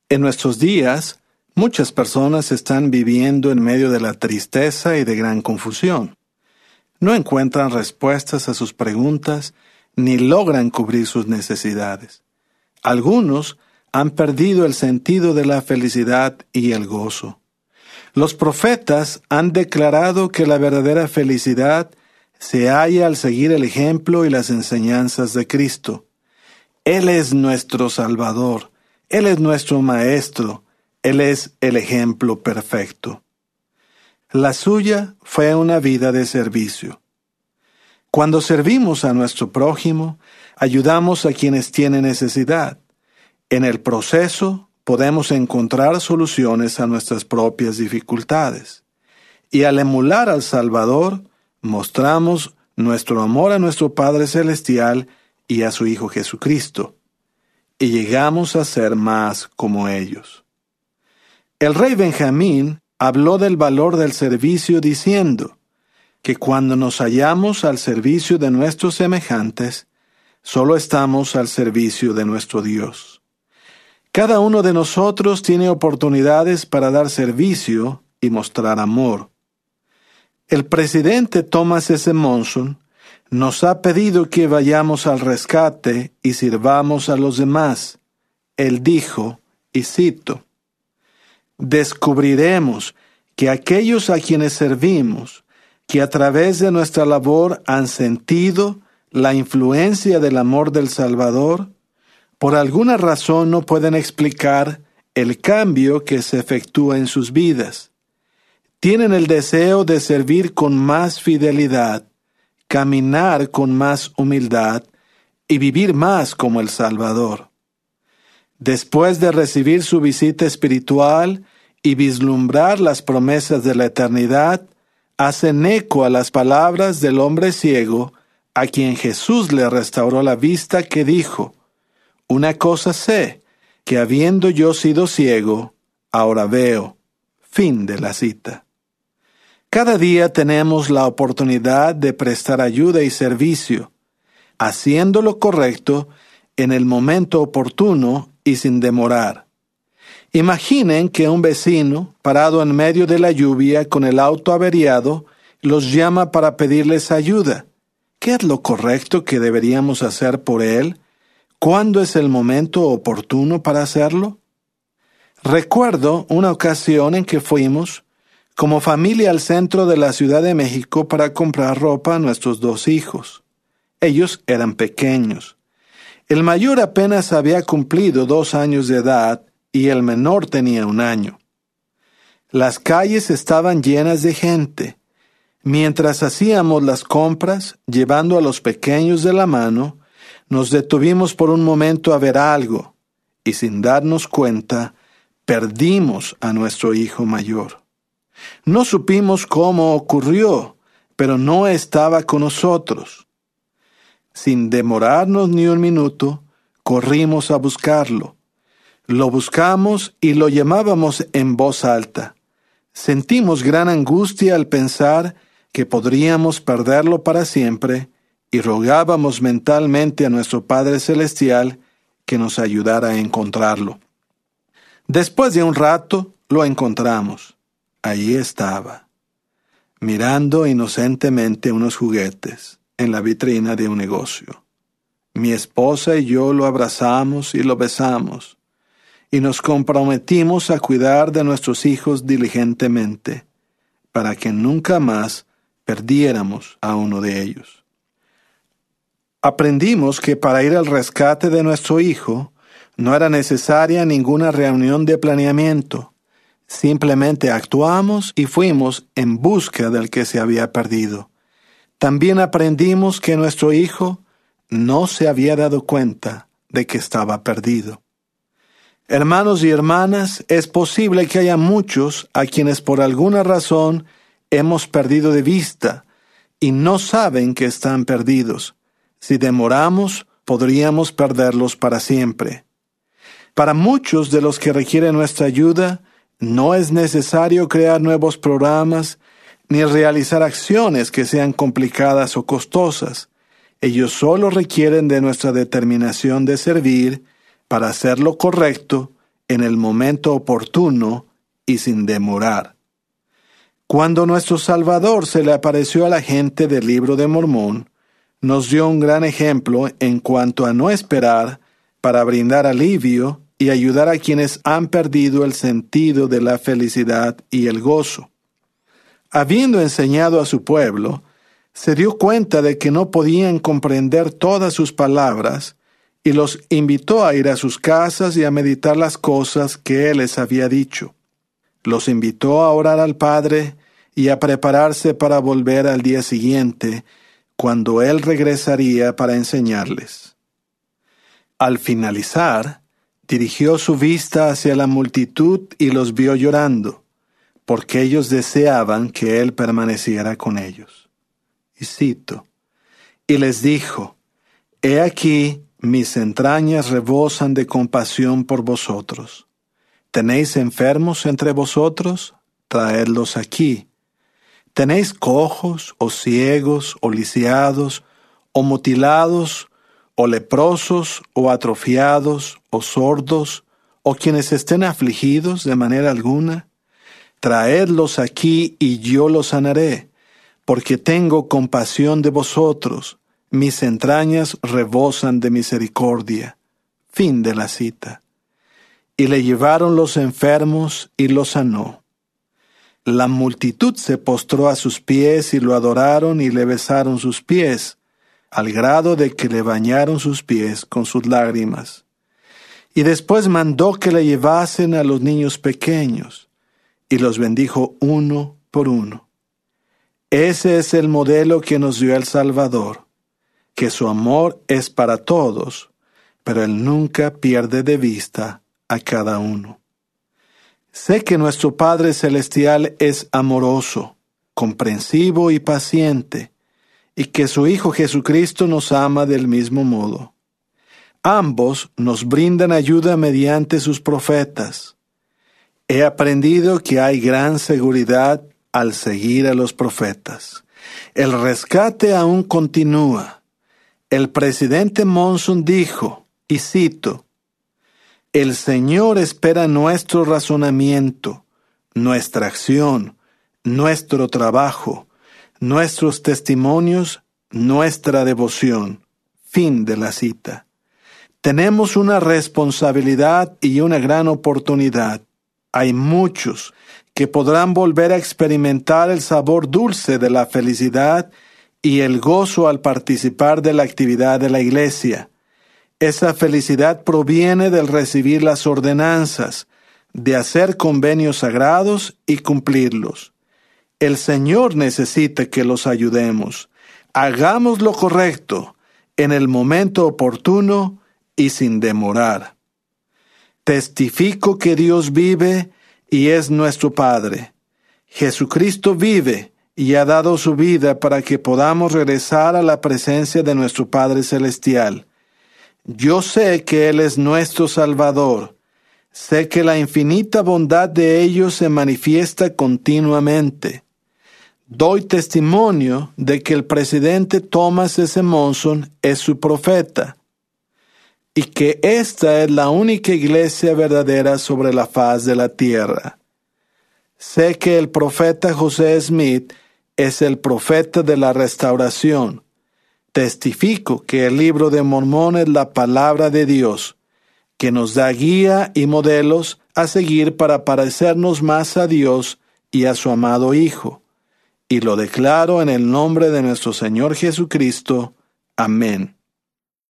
En nuestros días, muchas personas están viviendo en medio de la tristeza y de gran confusión. No encuentran respuestas a sus preguntas ni logran cubrir sus necesidades. Algunos han perdido el sentido de la felicidad y el gozo. Los profetas han declarado que la verdadera felicidad se halla al seguir el ejemplo y las enseñanzas de Cristo. Él es nuestro Salvador, Él es nuestro Maestro, Él es el ejemplo perfecto. La suya fue una vida de servicio. Cuando servimos a nuestro prójimo, ayudamos a quienes tienen necesidad. En el proceso, podemos encontrar soluciones a nuestras propias dificultades. Y al emular al Salvador, mostramos nuestro amor a nuestro Padre Celestial y a su Hijo Jesucristo. Y llegamos a ser más como ellos. El rey Benjamín habló del valor del servicio diciendo que cuando nos hallamos al servicio de nuestros semejantes, solo estamos al servicio de nuestro Dios. Cada uno de nosotros tiene oportunidades para dar servicio y mostrar amor. El presidente Thomas S. Monson nos ha pedido que vayamos al rescate y sirvamos a los demás. Él dijo, y cito, «Descubriremos que aquellos a quienes servimos, que a través de nuestra labor han sentido la influencia del amor del Salvador, por alguna razón no pueden explicar el cambio que se efectúa en sus vidas. Tienen el deseo de servir con más fidelidad, caminar con más humildad y vivir más como el Salvador. Después de recibir su visita espiritual y vislumbrar las promesas de la eternidad, hacen eco a las palabras del hombre ciego a quien Jesús le restauró la vista, que dijo, «Una cosa sé, que habiendo yo sido ciego, ahora veo». Fin de la cita. Cada día tenemos la oportunidad de prestar ayuda y servicio, haciendo lo correcto en el momento oportuno y sin demorar. Imaginen que un vecino, parado en medio de la lluvia con el auto averiado, los llama para pedirles ayuda. ¿Qué es lo correcto que deberíamos hacer por él? ¿Cuándo es el momento oportuno para hacerlo? Recuerdo una ocasión en que fuimos como familia al centro de la Ciudad de México para comprar ropa a nuestros 2 hijos. Ellos eran pequeños. El mayor apenas había cumplido 2 años de edad y el menor tenía 1 año. Las calles estaban llenas de gente. Mientras hacíamos las compras, llevando a los pequeños de la mano, nos detuvimos por un momento a ver algo, y sin darnos cuenta, perdimos a nuestro hijo mayor. No supimos cómo ocurrió, pero no estaba con nosotros. Sin demorarnos ni un minuto, corrimos a buscarlo. Lo buscamos y lo llamábamos en voz alta. Sentimos gran angustia al pensar que podríamos perderlo para siempre y rogábamos mentalmente a nuestro Padre Celestial que nos ayudara a encontrarlo. Después de un rato, lo encontramos. Allí estaba, mirando inocentemente unos juguetes en la vitrina de un negocio. Mi esposa y yo lo abrazamos y lo besamos, y nos comprometimos a cuidar de nuestros hijos diligentemente, para que nunca más perdiéramos a uno de ellos. Aprendimos que para ir al rescate de nuestro hijo no era necesaria ninguna reunión de planeamiento. Simplemente actuamos y fuimos en busca del que se había perdido. También aprendimos que nuestro hijo no se había dado cuenta de que estaba perdido. Hermanos y hermanas, es posible que haya muchos a quienes por alguna razón hemos perdido de vista y no saben que están perdidos. Si demoramos, podríamos perderlos para siempre. Para muchos de los que requieren nuestra ayuda, no es necesario crear nuevos programas ni realizar acciones que sean complicadas o costosas. Ellos solo requieren de nuestra determinación de servir para hacer lo correcto en el momento oportuno y sin demorar. Cuando nuestro Salvador se le apareció a la gente del Libro de Mormón, nos dio un gran ejemplo en cuanto a no esperar para brindar alivio y ayudar a quienes han perdido el sentido de la felicidad y el gozo. Habiendo enseñado a su pueblo, se dio cuenta de que no podían comprender todas sus palabras y los invitó a ir a sus casas y a meditar las cosas que Él les había dicho. Los invitó a orar al Padre y a prepararse para volver al día siguiente, cuando Él regresaría para enseñarles. Al finalizar, dirigió su vista hacia la multitud y los vio llorando, porque ellos deseaban que Él permaneciera con ellos. Y cito, y les dijo, «He aquí, mis entrañas rebosan de compasión por vosotros. ¿Tenéis enfermos entre vosotros? Traedlos aquí. ¿Tenéis cojos, o ciegos, o lisiados, o mutilados, o leprosos, o atrofiados, o sordos, o quienes estén afligidos de manera alguna? Traedlos aquí y yo los sanaré, porque tengo compasión de vosotros, mis entrañas rebosan de misericordia». Fin de la cita. Y le llevaron los enfermos y los sanó. La multitud se postró a sus pies y lo adoraron y le besaron sus pies, al grado de que le bañaron sus pies con sus lágrimas. Y después mandó que le llevasen a los niños pequeños, y los bendijo uno por uno. Ese es el modelo que nos dio el Salvador, que su amor es para todos, pero Él nunca pierde de vista a cada uno. Sé que nuestro Padre Celestial es amoroso, comprensivo y paciente, y que su Hijo Jesucristo nos ama del mismo modo. Ambos nos brindan ayuda mediante sus profetas. He aprendido que hay gran seguridad al seguir a los profetas. El rescate aún continúa. El presidente Monson dijo, y cito, «El Señor espera nuestro razonamiento, nuestra acción, nuestro trabajo, nuestros testimonios, nuestra devoción». Fin de la cita. Tenemos una responsabilidad y una gran oportunidad. Hay muchos que podrán volver a experimentar el sabor dulce de la felicidad y el gozo al participar de la actividad de la iglesia. Esa felicidad proviene del recibir las ordenanzas, de hacer convenios sagrados y cumplirlos. El Señor necesita que los ayudemos. Hagamos lo correcto, en el momento oportuno y sin demorar. Testifico que Dios vive y es nuestro Padre. Jesucristo vive y ha dado su vida para que podamos regresar a la presencia de nuestro Padre Celestial. Yo sé que Él es nuestro Salvador. Sé que la infinita bondad de ellos se manifiesta continuamente. Doy testimonio de que el presidente Thomas S. Monson es su profeta, y que esta es la única iglesia verdadera sobre la faz de la tierra. Sé que el profeta José Smith es el profeta de la restauración. Testifico que el Libro de Mormón es la palabra de Dios, que nos da guía y modelos a seguir para parecernos más a Dios y a su amado Hijo. Y lo declaro en el nombre de nuestro Señor Jesucristo. Amén.